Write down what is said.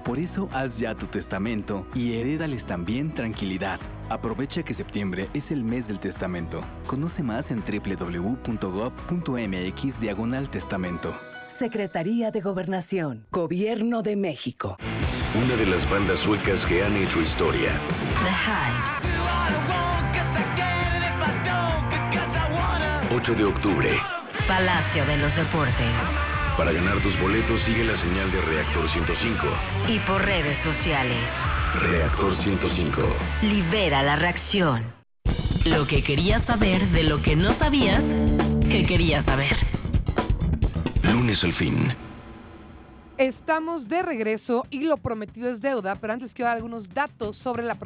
Por eso haz ya tu testamento y herédales también tranquilidad. Aprovecha que septiembre es el mes del testamento. Conoce más en www.gov.mx/testamento. Secretaría de Gobernación, Gobierno de México. Una de las bandas suecas que han hecho historia. The Hives. 8 de octubre. Palacio de los Deportes. Para ganar tus boletos sigue la señal de Reactor 105. Y por redes sociales. Reactor 105. Libera la reacción. Lo que querías saber de lo que no sabías que querías saber. Lunes al fin. Estamos de regreso y lo prometido es deuda, pero antes quiero dar algunos datos sobre la